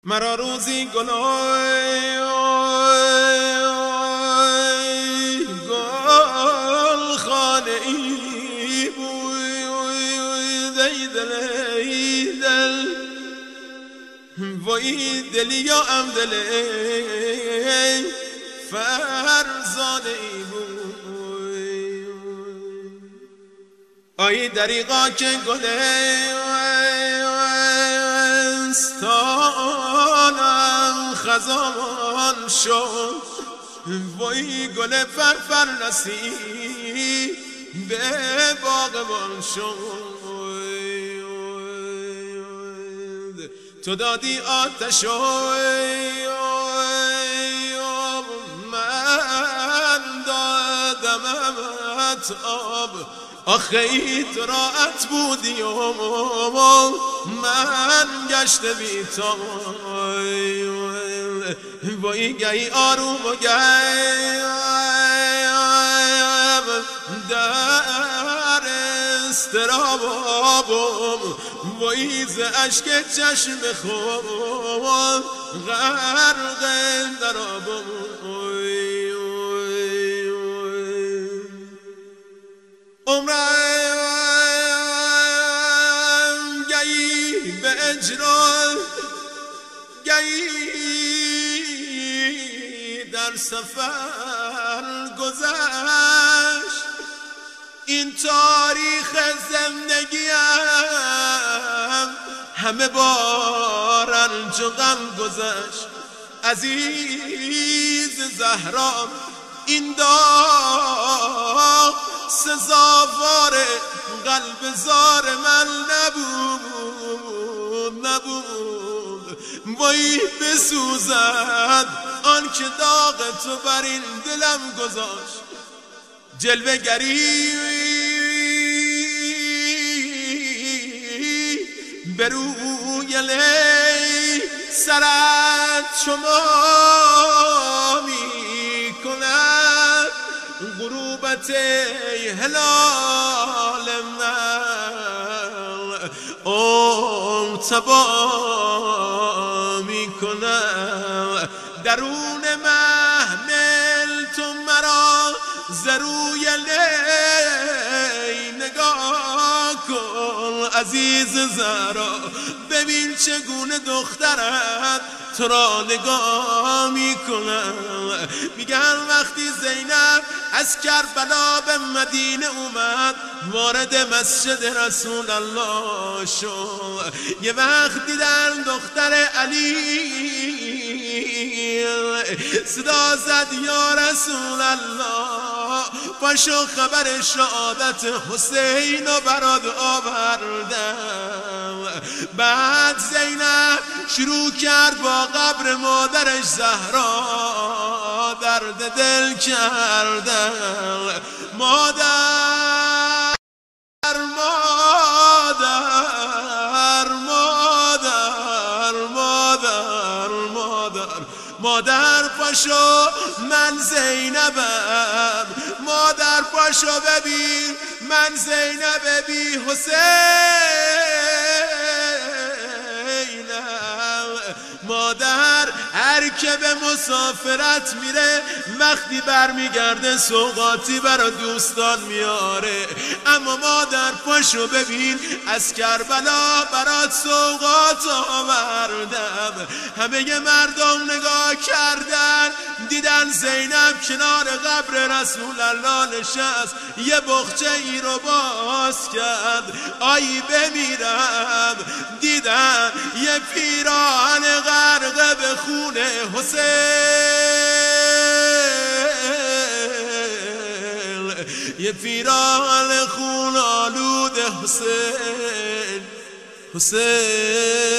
مرا روزی گل خانه ای بود ای دل وای دلی یا ام دل فرزانه ای بود آی دریغا که گلستانم خزان شد وای گل فرفر نسی به باغبان شد تو دادی آتش من دادمت آب آخه ای تو راحت بودی و من گشته بی تو وای گهی آروم و گهی در استرابم وای ز اشک چشم خود غرق در آبم عمرم گهی به اجرا گهی در سفر گذشت این تاریخ زندگیم همه با رنج و غم گذشت عزیز زهرا این داغ سزاوار قلب زار من نبود وای بسوزد آن که داغ تو بر این دلم گذاشت جلوه گری به روی لی سرت شما می کند غروبت هلال من تبا می کنم درون محمل تو مرا زروی لی نگاه کن عزیز زهرا ببین چگونه دخترت تو را نگاه میکنم میگن وقتی زینب از کربلا به مدینه اومد وارد مسجد رسول الله شد یه وقت دیدن دختر علی صدا زد یا رسول الله پاشو خبر شهادت حسین و برات آوردم بعد زینب شروع کرد با قبر مادرش زهرا درد دل کردن مادر مادر مادر مادر مادر مادر پاشو من زینبم مادر پاشو ببین من زینب بی حسینم مادر هر که به مسافرت میره وقتی برمیگرده سوغاتی برا دوستان میاره اما مادر پاشو ببین از کربلا برات سوغات آوردم همه مردم نگاه کردن دیدن زینب کنار قبر رسول الله نشست یه بخچه ای رو باز کرد آی بمیرم دیدن یه پیراهن غرق به خون حسین یه پیراهن خون آلود حسین